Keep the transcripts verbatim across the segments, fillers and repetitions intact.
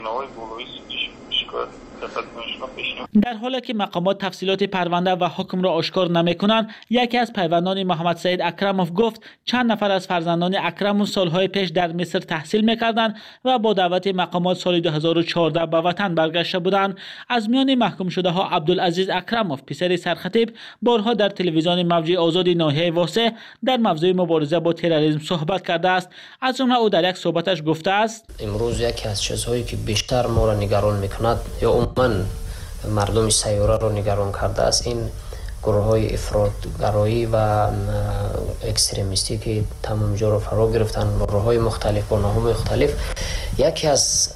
در حالی که مقامات تفصیلات پرونده و حکم را آشکار نمی‌کنند، یکی از پیوندان محمد سعید اکرموف گفت چند نفر از فرزندان اکرموف سالهای پیش در مصر تحصیل می‌کردند و با دعوت مقامات سال دو هزار و چهارده به وطن برگشته بودند. از میان محکوم شده ها عبدالعزیز اکرموف پسر سرخطیب بارها در تلویزیون موج آزاد ناحیه واسع در موضوع مبارزه با تروریسم صحبت کرده است. از جمله او در یک صحبتش گفته است: امروز یکی از چیزهایی که بیشتر ما را نگران می‌کند یا عموماً مردم سیاره را نگران کرده است این گروه های افراطگرایی و اکستریمیستی که تمام جا را فرا گرفتن، راه های مختلف با نام مختلف. یکی از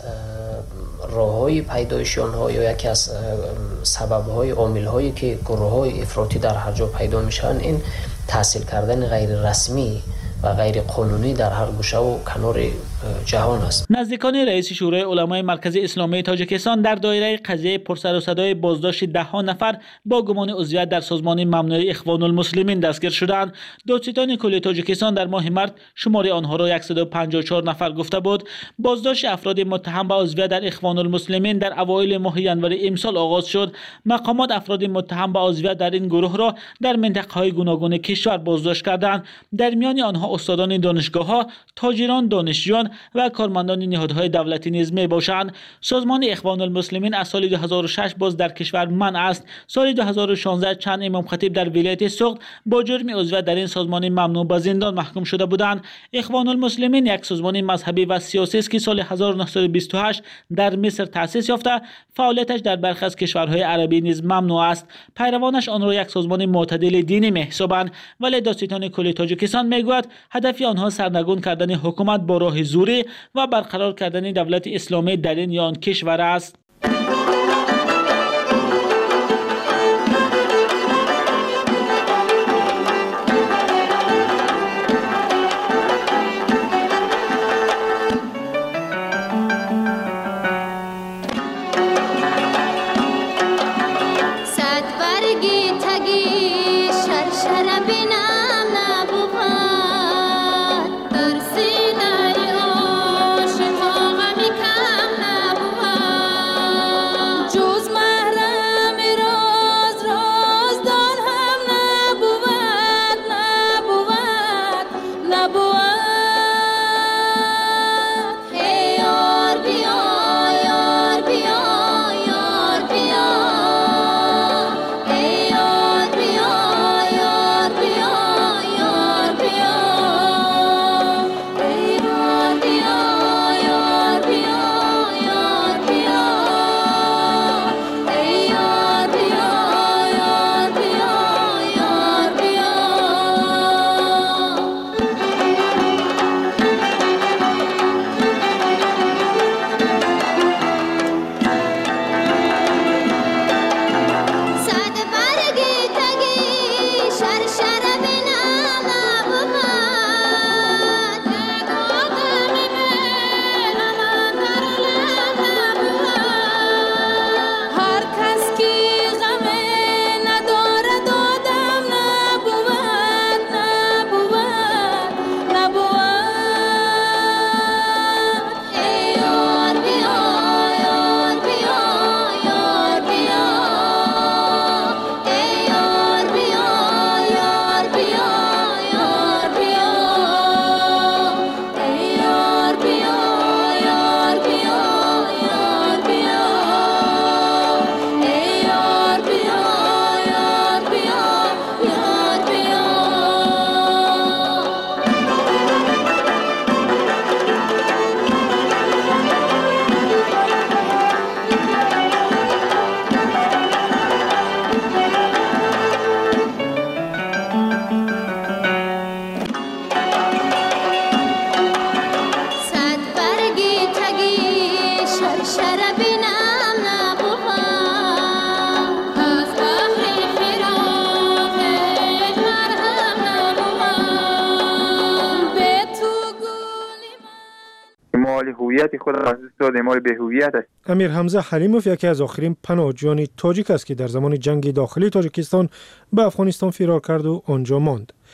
راه های پیدایش آنها یا یکی از سبب های عامل هایی که گروه های افراطی در هر جا پیدا میشن این تحصیل کردن غیر رسمی و غیر قانونی در هر گوشه و کنار جهان است. نزدیکان رئیس شورای علمای مرکز اسلامی تاجیکستان در دایره قضیه پرسر و صدای بازداشت ده ها نفر با گمان عضویت در سازمان ممنوع اخوان المسلمین دستگیر شدند. دادستان کلی تاجیکستان در ماه مارس شماره آنها را صد و پنجاه و چهار نفر گفته بود. بازداشت افراد متهم به عضویت در اخوان المسلمین در اوایل ماه ژانویه امسال آغاز شد. مقامات افراد متهم به عضویت در این گروه را در منطقه‌های گوناگون کشور بازداشت کردند. در میان آنها استادان دانشگاه‌ها، تاجران، دانشجویان و کارمندان نهادهای دولتی نیز میباشند. سازمان اخوان المسلمین از سال دو هزار و شش باز در کشور منع است. سال دو هزار و شانزده چند امام خطیب در ولایت سوغد با جرم عضویت در این سازمان ممنوع به زندان محکوم شده بودند. اخوان المسلمین یک سازمان مذهبی و سیاسی است که سال هزار و نهصد و بیست و هشت در مصر تأسیس یافته. فعالیتش در برخی از کشورهای عربی نیز ممنوع است. پیروانش آن را یک سازمان معتدل دینی می‌حسابند، ولی دادستان کلی تاجیکستان میگوید هدف آنها سرنگون کردن حکومت با راه زوری و برقرار کردن دولت اسلامی در این یا آن کشور است. هویت خود را از دست داده، ما به هویت است. امیر حمزه حلیموف یکی از آخرین پناهجویان تاجیک است که در زمان جنگ داخلی تاجیکستان به افغانستان فرار کرد و آنجا ماند.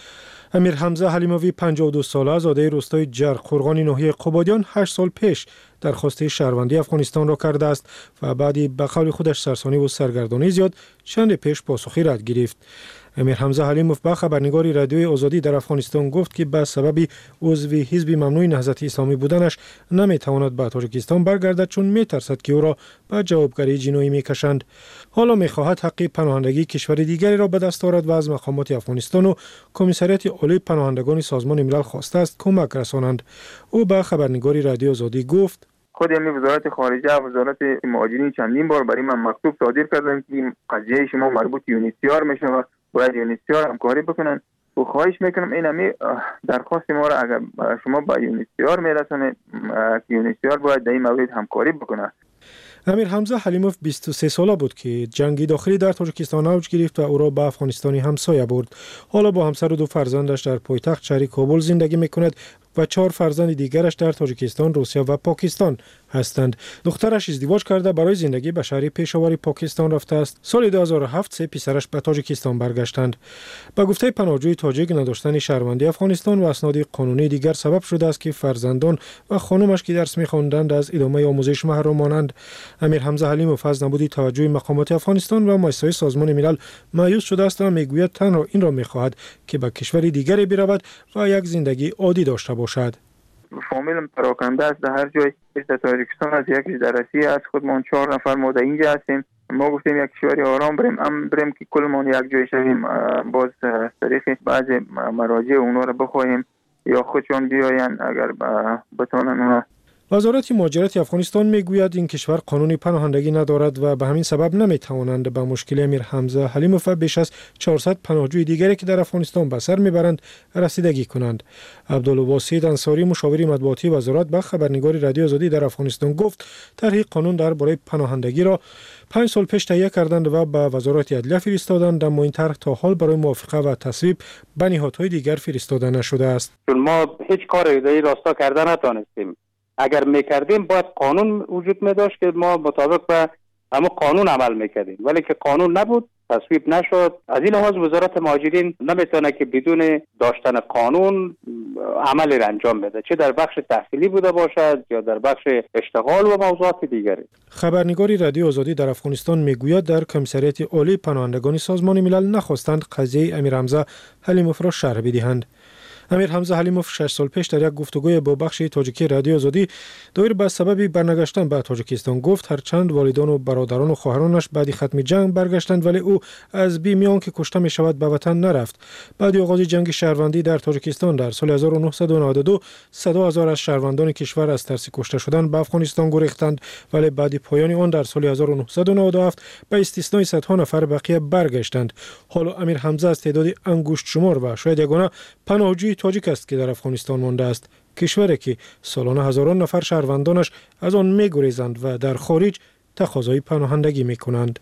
امیر حمزه حلیموی پنجاه و دو ساله زاده روستای جرقخرغان ناحیه قبادیان هشت سال پیش درخواست شهروندی افغانستان را کرده است و بعدی به قول خودش سرسانی و سرگردانی زیاد چند پیش پاسخی رد گرفت. امیر حمزه حلیموف به خبرنگاری رادیوی آزادی در افغانستان گفت که به سبب عضو حزب ممنوع نهضت اسلامی بودنش نمیتواند به تاجیکستان برگردد چون میترسد که او را به جوابگری جنایی میکشند. حالا میخواهد حق پناهندگی کشور دیگری را به دست آورد و از مقامات افغانستان و کمیسریات عالی پناهندگان سازمان ملل خواسته است کمک رسانند. او به خبرنگاری رادیوی آزادی گفت خود یعنی وزارت خارجه و وزارت مهاجرین چندین بار برای من مکتوب صادر کردن که قضیه شما مربوط یونیسیار میشه و باید یونیسیار همکاری بکنن و خواهش میکنم این همی درخواست ما را اگر شما با یونیسیار میرسونه که یونیسیار باید در این مورد همکاری بکنه. امیر حمزه حلیموف بیست و سه ساله بود که جنگی داخلی در تاجیکستان اوج گرفت و او را به افغانستانی همسایه برد. حالا با همسر و دو فرزندش در پایتخت شهر کابل زندگی میکند و چهار فرزند دیگرش در تاجیکستان، روسیه و پاکستان هستند. دخترش ازدواج کرده برای زندگی به شهر پشاور پاکستان رفته است. سال دو هزار و هفت سه پسرش به تاجیکستان برگشتند. به گفته پناهجوی تاجیک نداشتن شهروندی افغانستان و اسناد قانونی دیگر سبب شده است که فرزندان و خانمش که درس می‌خواندند از ادامه آموزش محروم مانند. امیر حمزه حلیموف از نبود توجه مقامات افغانستان و مؤسسات سازمان ملل مایوس شده است و میگوید تنها این را می‌خواهد که به کشور دیگری برود و یک زندگی عادی داشته باشد. فامیلم پراکنده است در هر جای در تاجیکستان از یک درسی از خودمان چهار نفر ما در اینجا هستیم. ما گفتیم یک کشوری آرام بریم ام بریم که کلمان یک جای شویم باز طریق بعضی مراجع اونا رو بخواهیم یا خودشون بیاین اگر بتونن اونا. وزارت مهاجرت افغانستان میگوید این کشور قانون پناهندگی ندارد و به همین سبب نمیتوانند به مشکل امیر حمزه حلیموف و بیش از چهارصد پناهجوی دیگری که در افغانستان به سر میبرند رسیدگی کنند. عبدالواسط انصاری مشاور مطبوعاتی وزارت به خبرنگاری رادیوی آزادی در افغانستان گفت طرح قانون درباره پناهندگی را پنج سال پیش تهیه کردند و به وزارت عدلیه فرستادند، اما این طرح تا حال برای موافقه و تصویب به نهادهای دیگر فرستاده نشده است. ما هیچ کاری در راستا کردن نتونستیم. اگر میکردیم باید قانون وجود میداشت که ما مطابق به اما قانون عمل میکردیم، ولی که قانون نبود تصویب نشد. از این لحاظ وزارت مهاجرین نمیتونه که بدون داشتن قانون عملی را انجام بده، چه در بخش تحصیلی بوده باشد یا در بخش اشتغال و موضوعات دیگری. خبرنگاری رادیو آزادی در افغانستان میگوید در کمیسریات عالی پناهندگان سازمان ملل نخواستند قضیه امیر حمزه حلیموف را شرح بدهند. امیر حمزه حلیموف شش سال پیش در یک گفتگوی با بخش تاجیکی رادیو آزادی دایر به سبب برنگشتن به تاجیکستان گفت هرچند والدان و برادران و خواهرانش بعد ختم جنگ برگشتند ولی او از بیم آنکه کشته می شود به وطن نرفت. بعد آغاز جنگ شهروندی در تاجیکستان در سال هزار و نهصد و نود و دو صد هزار از شهروندان کشور از ترس کشته شدن به افغانستان گریختند، ولی بعد پایان آن در سال هزار و نهصد و نود و هفت به استثنای صدها نفر بقیه برگشتند. حالا امیر حمزه از تعداد انگشت شمار و شاید یگانه پناهجوی تاجیک است که در افغانستان مانده است، کشوری که سالانه هزاران نفر شهروندانش از آن می‌گریزند و در خارج تقاضای پناهندگی می‌کنند.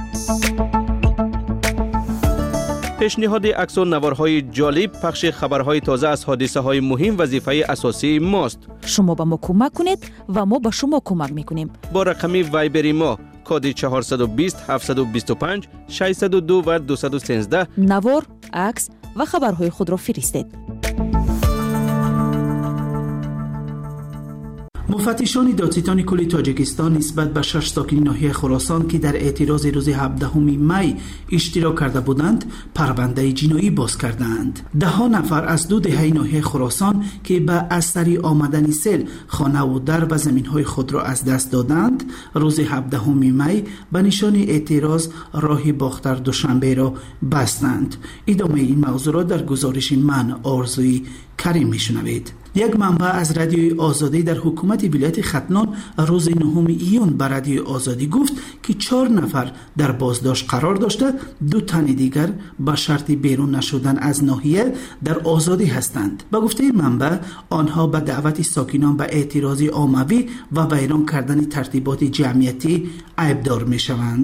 پیشنهاد عکس و نوارهای جالب، پخش خبرهای تازه از حادثه‌های مهم وظیفه اساسی ماست. شما به ما کمک کنید و ما به شما کمک می‌کنیم. با رقم وایبر ما کد چهارصد و بیست هفتصد و بیست و پنج ششصد و دو و دویست و سیزده نوار، عکس و خبرهای خود را فرستید. مفتشان دادستان کل تاجیکستان نسبت به شش ساکن ناحیه خراسان که در اعتراض روز هفدهم می اشتراک کرده بودند پرونده جنایی باز کردند. ده ها نفر از دو دهه ناحیه خراسان که به اثر آمدن سیل خانه و در و زمین‌های خود را از دست دادند روز هفدهم می به نشان اعتراض راه باختر دوشنبه را بستند. ادامه این موضوع را در گزارش من آرزوی کریم میشنوید. یک منبع از رادیوی آزادی در حکومت ولایت ختنان روز نهم ایون به رادیوی آزادی گفت که چهار نفر در بازداشت قرار داشته، دو تن دیگر به شرط بیرون نشدن از ناحیه در آزادی هستند. به گفته منبع آنها به دعوت ساکنان به اعتراض عمومی و ویران کردن ترتیبات جمعیتی عیبدار می شوند.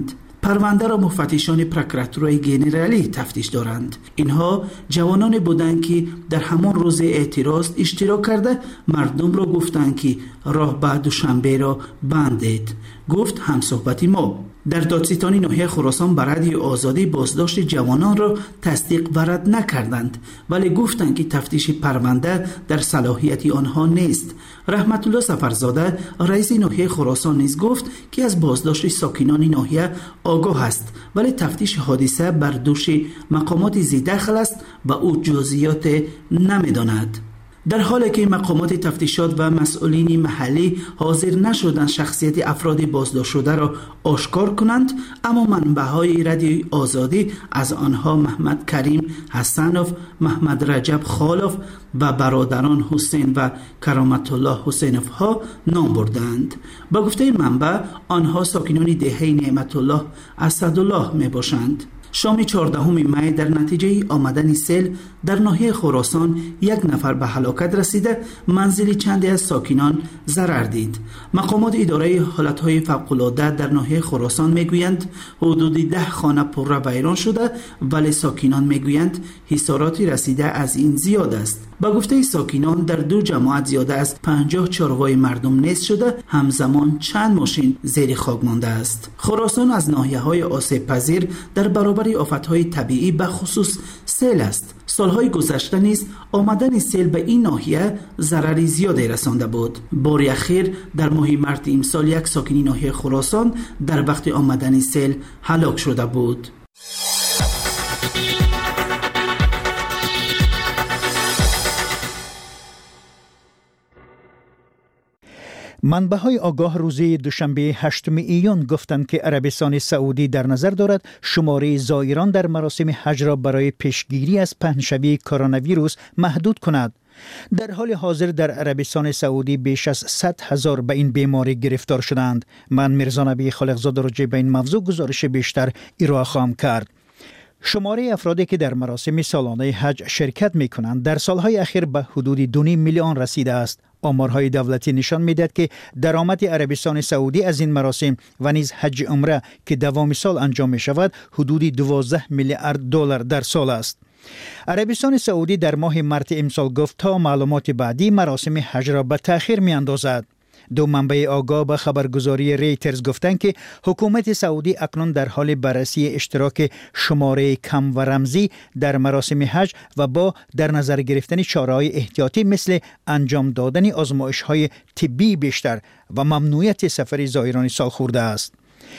پرونده را مفتشان پروکراتورای گنرالی تفتیش دارند. اینها جوانان بودند که در همان روز اعتراض اشتراک کرده مردم را گفتند که راه به دوشنبه را بندید. گفت همصحبتی ما. در دادستان ناحیه خراسان بر رادیو آزادی بازداشت جوانان را تصدیق و رد نکردند، ولی گفتند که تفتیش پرونده در صلاحیت آنها نیست. رحمت الله سفرزاده رئیس ناحیه خراسان نیز گفت که از بازداشت ساکنان ناحیه آگاه است، ولی تفتیش حادثه بر دوش مقامات ذی‌دخل است و او جزئیات نمی‌داند. در حالی که مقامات تفتیشات و مسئولین محلی حاضر نشدند شخصیت افراد بازداشت شده را آشکار کنند، اما منبع‌های رادیوی آزادی از آنها محمد کریم حسنوف، محمد رجب خالوف و برادران حسین و کرامت الله حسینوف ها نام بردند. با گفته منبع آنها ساکنان دهه نعمت الله اسدالله می باشند. شام چهاردهم می در نتیجه آمدن سیل در ناحیه خراسان یک نفر به هلاکت رسیده، منزل چندی از ساکنان ضرر دید. مقامات اداره حالتهای فوق‌العاده در ناحیه خراسان میگویند حدود ده خانه پرره و ویران شده، ولی ساکنان میگویند حصاراتی رسیده از این زیاد است. با گفته ساکنان در دو جماعت زیاده از پنجاه چارپای مردم نیست شده، همزمان چند ماشین زیر خاک مانده است. خراسان از ناحیه‌های آسیب پذیر در برابر آفت‌های طبیعی به خصوص سیل است. سالهای گذشته نیز آمدن سیل به این ناحیه ضرری زیادی رسانده بود. بار اخیر در ماه مارس امسال یک ساکن ناحیه خراسان در وقت آمدن سیل هلاک شده بود. منبع‌های آگاه روز دوشنبه هشتم ایون گفتند که عربستان سعودی در نظر دارد شماره زائران در مراسم حج را برای پیشگیری از پهنشوی کرونا ویروس محدود کند. در حال حاضر در عربستان سعودی بیش از صد هزار به این بیماری گرفتار شدند. من میرزا نبی خالقزاده راجع به این موضوع گزارش بیشتر ارائه خواهم کرد. شماره افرادی که در مراسم سالانه حج شرکت می کنند در سالهای اخیر به حدود دو میلیون رسیده است. آمارهای دولتی نشان میدهد که درآمد عربستان سعودی از این مراسم و نیز حج عمره که دوام سال انجام می شود حدود دوازده میلیارد دلار در سال است. عربستان سعودی در ماه مارس امسال گفت تا معلومات بعدی مراسم حج را به تأخیر می اندازد. دو منبع آگاه به خبرگزاری ریترز گفتند که حکومت سعودی اکنون در حال بررسی اشتراک شماره کم و رمزی در مراسم حج و با در نظر گرفتن چاره‌های احتیاطی مثل انجام دادن آزمایش‌های طبی بیشتر و ممنوعیت سفر زائران سالخورده است.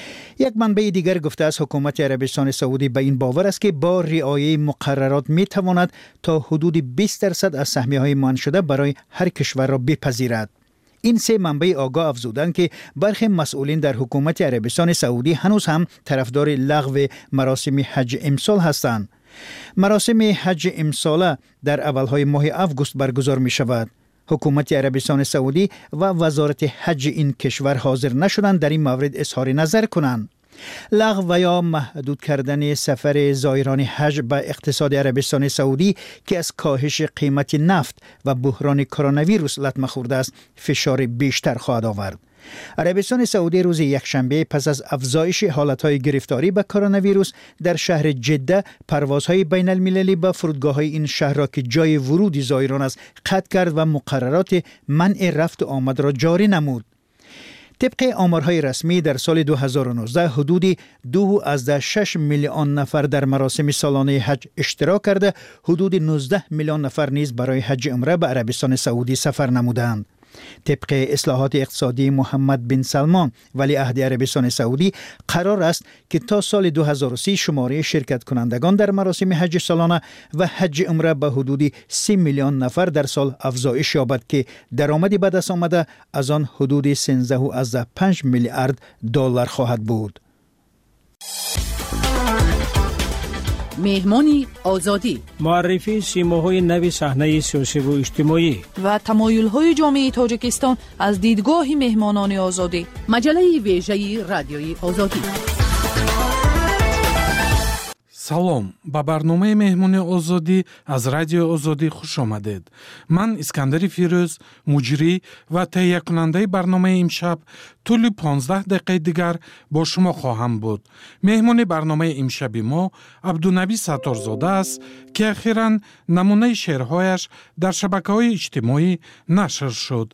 یک منبع دیگر گفته است حکومت عربستان سعودی به این باور است که با رعایت مقررات می تواند تا حدود بیست درصد از سهمیه‌های منع شده برای هر کشور را بپذیرد. این سه منبع آگاه افزودند که برخی مسئولین در حکومت عربستان سعودی هنوز هم طرفدار لغو مراسم حج امسال هستند. مراسم حج امسال در اولهای ماه آگوست برگزار می شود. حکومت عربستان سعودی و وزارت حج این کشور حاضر نشدند در این مورد اظهار نظر کنند. لغو و یا محدود کردن سفر زائران حج به اقتصاد عربستان سعودی که از کاهش قیمت نفت و بحران کرونا ویروس لطمه خورده است فشار بیشتر خواهد آورد. عربستان سعودی روز یکشنبه پس از افزایش حالتهای گرفتاری به کرونا ویروس در شهر جده پروازهای بین المللی به فرودگاه‌های این شهر را که جای ورود زائران است قطع کرد و مقررات منع رفت و آمد را جاری نمود. طبق آمارهای رسمی در سال دو هزار و نوزده حدودی دو از شش میلیون نفر در مراسم سالانه حج اشتراک کرده، حدود نوزده میلیون نفر نیز برای حج عمره به عربستان سعودی سفر نمودند. طبق اصلاحات اقتصادی محمد بن سلمان ولی عهد عربستان سعودی قرار است که تا سال دو هزار و سی شماره شرکت کنندگان در مراسم حج سالانه و حج عمره به حدود سی میلیون نفر در سال افزایش یابد که درآمدی به دست آمده از آن حدود سیزده و پنج میلیارد دلار خواهد بود. مهمانی آزادی، معرفی سیماهای نوی صحنه سیاسی و اجتماعی و تمایل‌های جامعه تاجیکستان از دیدگاه مهمانان آزادی. مجله ویژه رادیوی آزادی. салом, ба барномаи меҳмони озодӣ аз радиои озодӣ хуш омадед. Ман Искандари Фирӯз, муҷрӣ ва таҳиякунандаи барномаи имшаб тӯли понздаҳ дақиқаи дигар бо шумо хоҳам буд. меҳмони барномаи имшаби мо Абдунаби Сатторзода аст, ки ахиран намунаи шеърҳояш дар шабакаҳои иҷтимоӣ нашр шуд.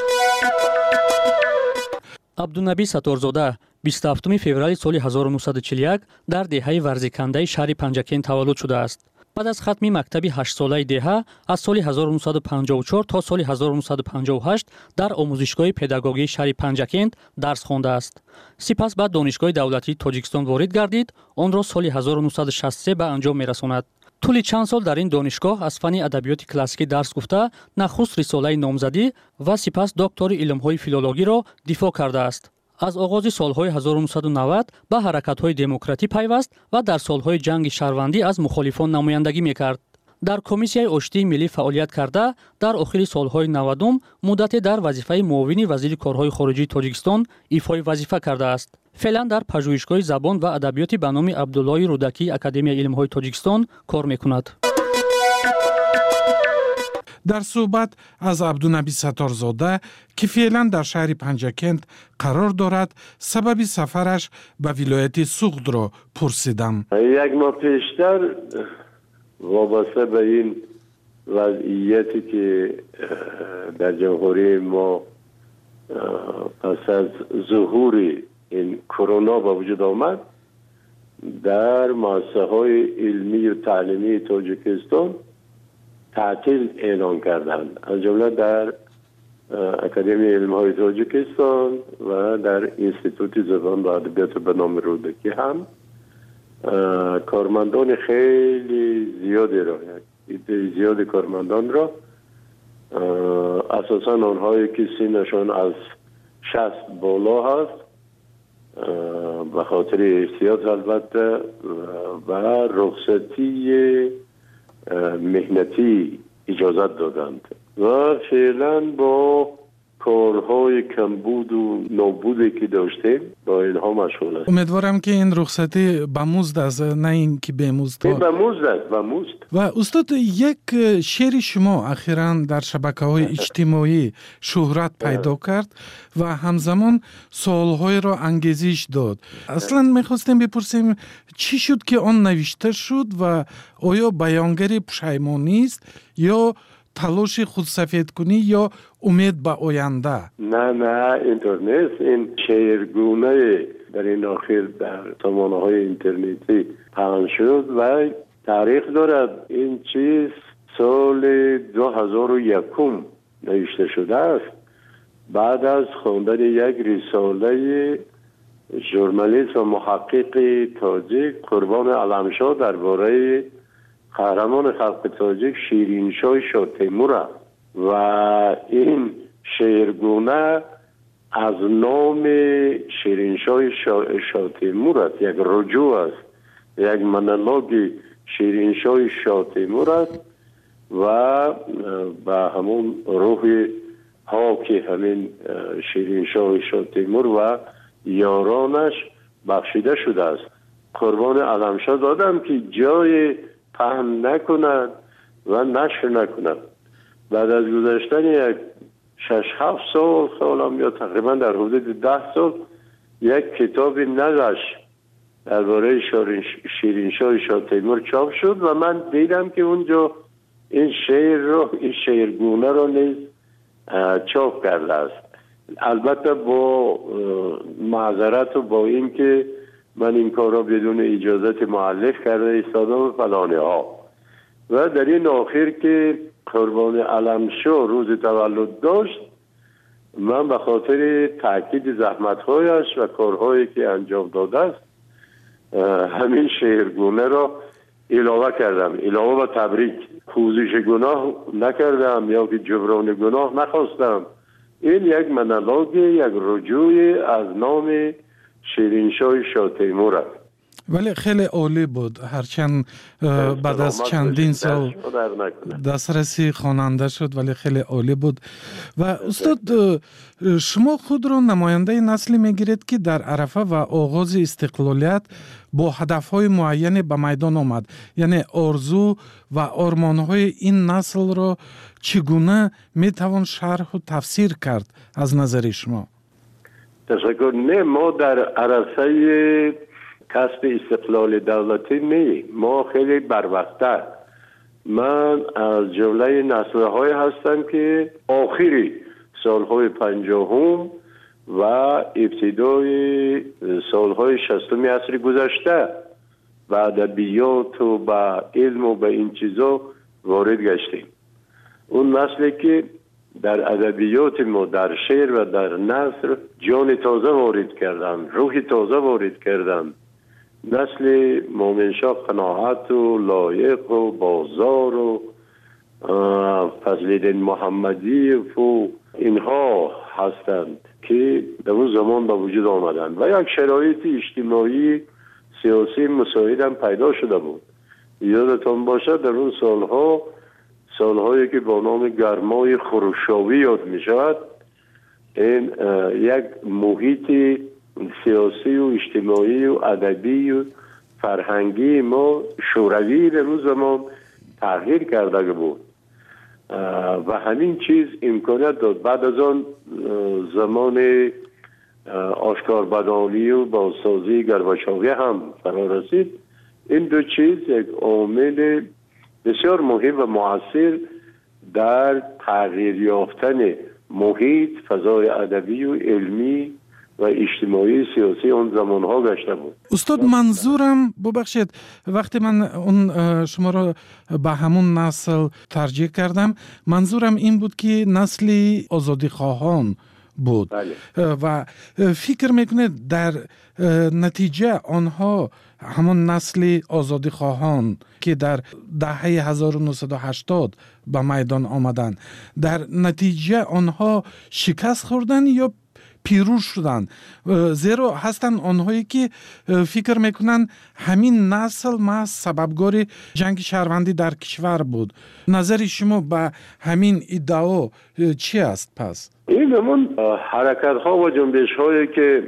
абдунаби Сатторзода бисту ҳафтуми феврали соли ҳазору нуҳсаду чилу як дар деҳаи варзикандаи шаҳри Панҷакен таваллуд шудааст. баъд аз хатми мактаби ҳаштсолаи деҳа аз соли ҳазору нуҳсаду панҷоҳу чор то соли ҳазору нуҳсаду панҷоҳу ҳашт дар омӯзишгоҳи педагогии шаҳри Панҷакент дарс хондааст. сипас ба донишгоҳи давлатии Тоҷикистон ворид гардид, онро соли ҳазору нуҳсаду шасту се ба анҷом мерасонад. тӯли чанд сол дар ин донишгоҳ аз фанни адабиёти классикӣ дарс гуфта, нахуст рисолаи номзадӣ ва сипас доктори илмҳои филологиро дифоъ кардааст. аз оғози солҳои ҳазору нуҳсаду навад ба ҳаракатҳои демократӣ пайваст ва дар солҳои ҷанги шаҳрвандӣ аз мухолифон намояндагӣ мекард. дар комиссияи оштии миллӣ фаъолият карда, дар охири солҳои навадум муддате дар вазифаи муовини вазири корҳои хориҷии Тоҷикистон ифои вазифа кардааст. феълан дар пажӯҳишгоҳи забон ва адабиёти ба номи Абдуллои Рӯдакии Академияи илмҳои Тоҷикистон кор мекунад. дар суҳбат аз Абдунаби Сатторзода, ки феълан дар шаҳри Панҷакент қарор дорад, сабаби сафараш ба вилояти Суғдро пурсидам. як моҳ пештар вобаста ба ин вазъияте ки дар ҷамҳурии мо пас аз зуҳури ин корона ба вуҷуд омад, дар муассисаҳои илмию таълимии Тоҷикистон تعطیل اعلان کردند، از جمله در اکادمی علم‌های تاجیکستان و در انستیتوت زبان و ادبیات به نام رودکی هم کارمندان خیلی زیادی را عده زیاد کارمندان را اساساً آنهایی که سنشان از شصت بالا هست به خاطر احتیاط البته و رخصتی مهنتی اجازت دادند و فعلا با کارهای کمبود و نابودی که داشتیم با اینها مشغول است. امیدوارم که این رخصتی به مزد است، نه این که به مزد. این به مزد است، به مزد. و استاد، یک شعر شما اخیراً در شبکه‌های اجتماعی شهرت پیدا کرد و همزمان سوال‌های را انگیزش داد. اصلاً می‌خواستیم بپرسیم چی شد که آن نوشته شد و آیا بیانگر پشیمانی است یا تلاش خودسفید کنی یا امید به آینده؟ نه نه اینطور نیست. این شعرگونه در این آخر در سامانه‌های اینترنتی پخش شد و تاریخ دارد. این چیز سال دو هزار و یک نوشته شده است، بعد از خواندن یک رساله ژورنالیست و محقق تاجیک قربان علمشاه درباره قهرمان خلق تاجیک شیرینشاه شاه تیمور است و این شعرگونه از نام شیرینشاه شاه, شاه تیمور است، یک رجوع است، یک مونولوگ شیرینشاه شاه تیمور است و به همون روح ها که همین شیرینشاه شاه تیمور و یارانش بخشیده شده است. قربان علمشاه دادم که جای پهن نکند و نشر نکند. بعد از گذشتن یک شش هفت سال سالم یا تقریبا در حدود ده سال یک کتاب نقش درباره شیرینشاه شاه تیمور چاپ شد و من دیدم که اونجا این شعر رو این شعرگونه رو نیز چاپ کرده است. البته با معذرت و با این که من این کار را بدون اجازت مؤلف کرده ایستادم فلانه ها. و در این آخر که قربان علمشاه روز تولد داشت، من به خاطر تاکید زحمت‌هایش و کارهایی که انجام داده است همین شعرگونه را علاوه کردم، علاوه و تبریک. پوزش گناه نکردم یا که جبران گناه نخواستم. این یک مونولوگ، یک رجوع از نام شیرینشاه شاه تیمور است. ولی خیلی عالی بود، هرچند بعد از چندین سال دسترسی خواننده شد ولی خیلی عالی بود. و استاد شما خود را نماینده نسلی میگیرید که در عرفه و آغاز استقلالیت با هدفهای معین به میدان آمد، یعنی آرزو و آرمانهای این نسل را چگونه میتوان شرح و تفسیر کرد از نظر شما؟ تشکر. نه، ما در عرصه کسب استقلال دولتی نه، ما خیلی بروقت‌تر. من از جمله نسل‌های هستم که آخری سالهای پنجاهم و ابتدای سالهای شصتم عصر گذشته و ادبیات و به علم و به این چیزا وارد گشتیم. اون نسلی که در ادبیات ما، در شعر و در نثر جان تازه وارد کردن، روح تازه وارد کردن. نسل مومنشاه قناعت و لایق و بازار و فضل‌الدین محمدی و اینها هستند که در اون زمان به وجود آمدند و یک شرایط اجتماعی سیاسی مساعد هم پیدا شده بود. یادتان باشد در اون سالها، سالهایی که با نام گرمای خروشاوی یاد می شود، این یک محیط سیاسی و اجتماعی و ادبی و فرهنگی ما شوروی در اون زمان تغییر کرده بود و همین چیز امکانیت داد. بعد از آن زمان آشکاربدانی و بازسازی گرباچوی هم فرا رسید. این دو چیز یک عامل بسیار مهم و مؤثر در تغییر یافتن محیط، فضای ادبی و علمی و اجتماعی سیاسی اون زمانها گشته بود. استاد منظورم ببخشید، وقتی من اون شما را به همون نسل ترجیح کردم، منظورم این بود که نسلی آزادی خواهان بود. بله. و فکر میکنید در نتیجه آنها همون نسل آزادی خواهان که در دهه هزار و نهصد و هشتاد به میدان آمدن، در نتیجه آنها شکست خوردن یا پیروز شدن؟ زیرا هستن آنهایی که فکر میکنن همین نسل محض سببگار جنگ شهروندی در کشور بود. نظر شما به همین ادعا چی است پس؟ این همون حرکت ها و جنبش هایی که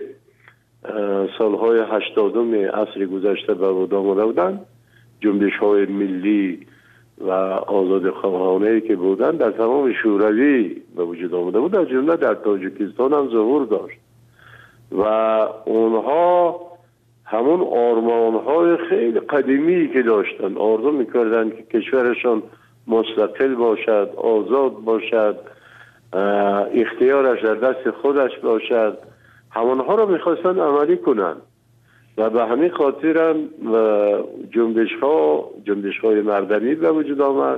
سالهای هشتادم عصر گذشته به وجود آمده بودند، جنبش های ملی و آزاد خواهانه که بودند در تمام شوروی به وجود آمده بود، در جمله در تاجیکستان هم ظهور داشت و اونها همون آرمان های خیلی قدیمی که داشتن، آرزو میکردن که کشورشان مستقل باشد، آزاد باشد، اختیارش در دست خودش باشد، همونها رو میخواستن عملی کنن و به همین خاطر هم جنبش ها جنبش های مردمی به وجود آمد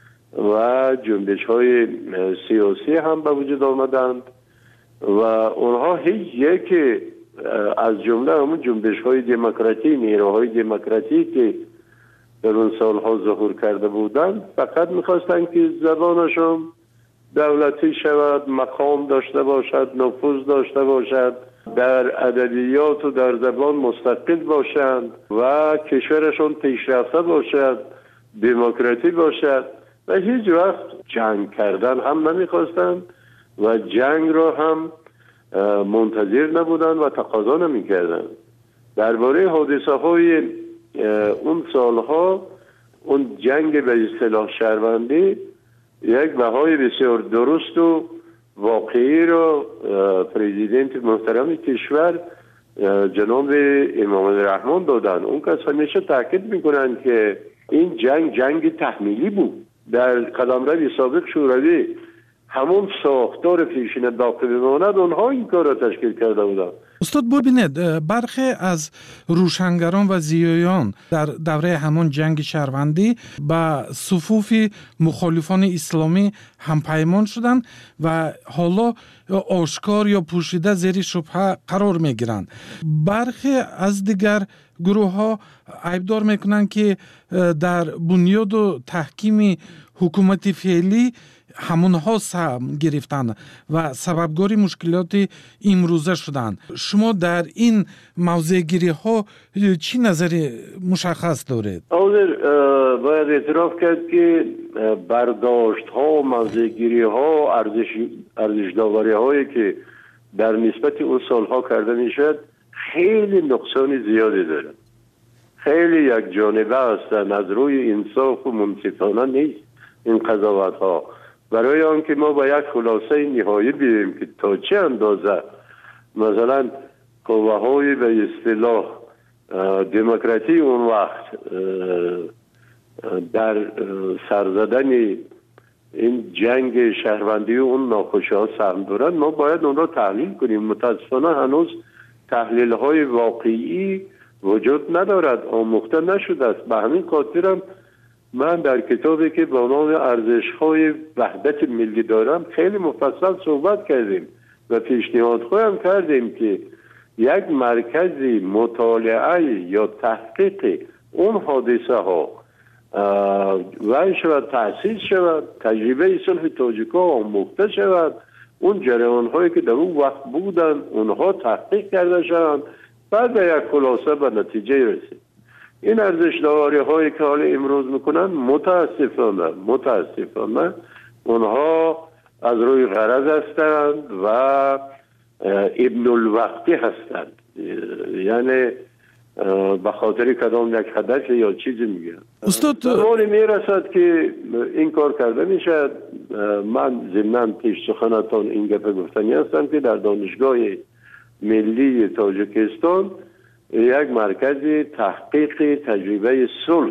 و جنبش های سیاسی هم به وجود آمدند و اونها هیچ یک از جمله همون جنبش های دموکراتی، نیروهای دموکراتی که در اون سالها ظهور کرده بودند فقط میخواستن که زبانشون دولتی شود، مقام داشته باشد، نفوذ داشته باشد، در ادبیات و در زبان مستقل باشند و کشورشون پیشرفته باشد، دموکراتی باشد و هیچ وقت جنگ کردن هم نمیخواستند و جنگ را هم منتظر نبودند و تقاضا نمیکردند. درباره حادثه های اون سالها، اون جنگ به اصطلاح شهروندی یک بهای بسیار درست و واقعی رو پرزیدنت محترم کشور جناب امام الرحمن دادن. اون کس همیشه تاکید میکنن که این جنگ جنگ تحمیلی بود. در قلمرو سابق شوروی همون ساختار پیشین باقی بماند، اونها این کار را تشکیل کرده بودن. استاد ببینید، برخی از روشنگران و زیایان در دوره همون جنگ شهروندی به صفوف مخالفان اسلامی هم پیمان شدند و حالا آشکار یا پوشیده زیر شبهه قرار می گیرند. برخی از دیگر گروه ها عیبدار میکنند که در بنیاد و تحکیم حکومت فعلی همونها سهم گرفتند و سببگاری مشکلات امروزه شدند. شما در این موضوع گیری ها چی نظری مشخص دارید؟ حاضر باید اعتراف کرد که برداشت ها، موضوع گیری ها، ارزش ارزش داوری هایی که در نسبت اون سالها کرده میشد خیلی نقصان زیادی داره، خیلی یک جانبه هستند، از روی انصاف و منصفانه نیست این قضاوت ها. برای آنکه ما با یک خلاصه نهایی بیاییم که تا چه اندازه مثلا قوه های به اصطلاح دموکراتی اون وقت در سرزدن این جنگ شهروندی و اون ناخوشی ها سهم دارن، ما باید اون را تحلیل کنیم. متاسفانه هنوز تحلیل های واقعی وجود ندارد، آموخته نشده است. به همین خاطرم من در کتابی که با نام ارزش های وحدت ملی دارم خیلی مفصل صحبت کردیم و پیشنهاد خواهم کردیم که یک مرکزی مطالعه یا تحقیق اون حادثه ها وای شود، تأسیس شود، تجربه صلح تاجیک‌ها آموخته شود، اون جریان هایی که در اون وقت بودن اونها تحقیق کرده شوند، بعد به یک خلاصه به نتیجه رسید. این ارزش داوری هایی که حال امروز میکنن متاسفانه متاسفانه اونها از روی غرض هستند و ابن الوقتی هستند، یعنی به خاطر کدام یک هدف یا چیزی میگن. استاد زمانی میرسد که این کار کرده میشد. من ضمناً پیش سخنتان این گپ گفتنی هستم که در دانشگاه ملی تاجیکستان یک مرکز تحقیق تجربه صلح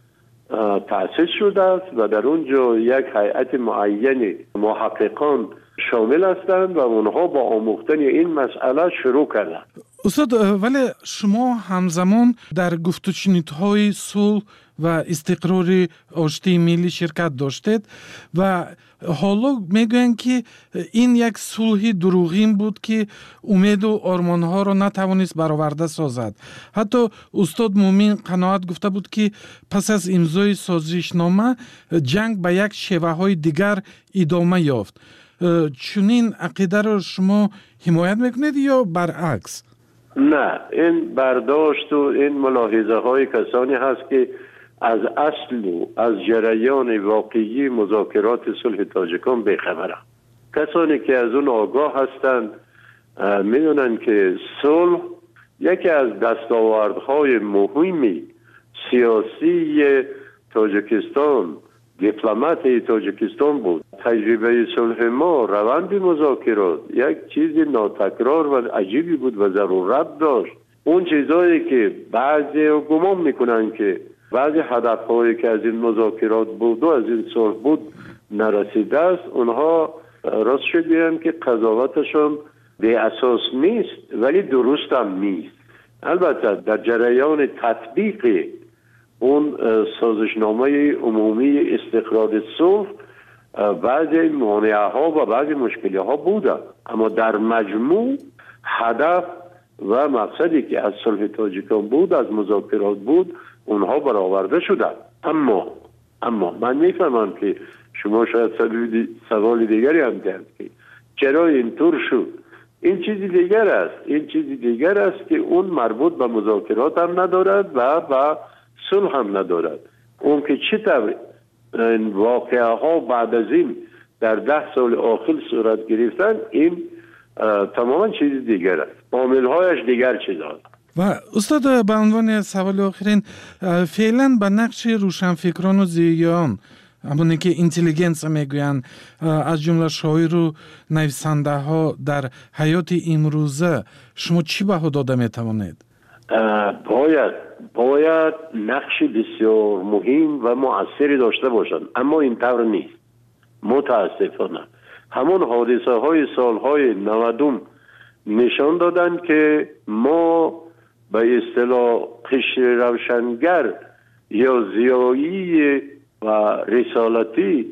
تأسیس شده است و در اونجا یک هیئت معین محققان شامل هستند و اونها با آموختن این مسئله شروع کردند. استاد، ولی شما همزمان در گفت و شنودهای صلح و استقرار آشتی ملی شرکت داشتید و حالا میگویند که این یک صلح دروغین بود که امید و آرمانها را نتوانست برآورده سازد. حتی استاد مومین قناعت گفته بود که پس از امضای سازشنامه جنگ به یک شیوه های دیگر ادامه یافت. چنین عقیده را شما حمایت میکنید یا برعکس؟ نه، این برداشت و این ملاحظه های کسانی هست که از اصل و از جریان واقعی مذاکرات صلح تاجیکان بیخبرند. کسانی که از اون آگاه هستند میدونن که صلح یکی از دستاوردهای مهمی سیاسی تاجیکستان، دیپلمات تاجیکستان بود. تجربه صلح ما، روند مذاکرات یک چیز ناتکرار و عجیبی بود و ضرورت داشت. اون چیزایی که بعضی گمان میکنن که بعضی هدفهایی که از این مذاکرات بود و از این صلح بود نرسیده است، اونها راست شد بیان که قضاوتشون به اساس نیست ولی درست هم نیست. البته در جریان تطبیق اون سازشنامه عمومی استقرار صلح بعضی مانعه ها و بعضی مشکلی ها بوده، اما در مجموع هدف و مقصدی که از صلح تاجیکان بود، از مذاکرات بود، اونها برآورده شدن. اما اما من میفهمم که شما شاید سوال دیگری هم دارید که چرا اینطور شد. این چیزی دیگر است این چیزی دیگر است که اون مربوط به مذاکرات هم ندارد و به صلح هم ندارد. اون که چطور این واقعه ها بعد از این در ده سال آخر صورت گرفتن، این تماما چیز دیگر است، عامل هایش دیگر چیز هست. و استاد، به عنوان سوال آخرین، فعلا به نقش روشنفکران و زیان، همونی که اینتلیجنس میگویند، از جمله شاعر و نویسنده ها در حیات امروزه، شما چی بها داده میتوانید؟ باید باید نقش بسیار مهم و مؤثری داشته باشند، اما اینطور نیست. متاسفانه همون حادثه های سالهای نودم نشان دادن که ما به اصطلاح قشر روشنگر یا زیایی و رسالتی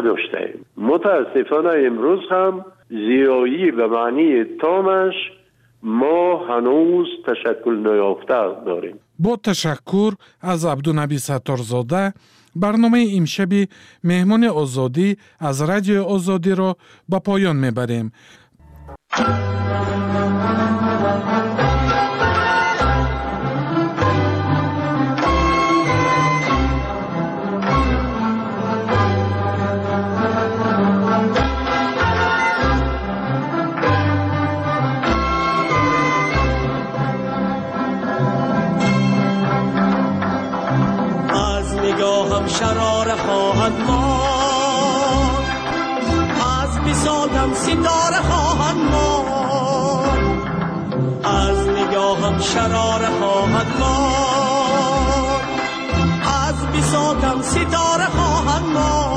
نداشتیم. متاسفانه امروز هم زیایی به معنی تامش ما هنوز تشکل نیافته داریم. با تشکر از عبدالنبی ستارزاده، برنامه امشبی مهمان آزادی از رادیو آزادی را به پایان میبریم. نگاهم شرار خواهد ماند، از بساطم ستاره خواهد ماند، از نگاهم شرار خواهد ماند، از بساطم ستاره خواهد ماند.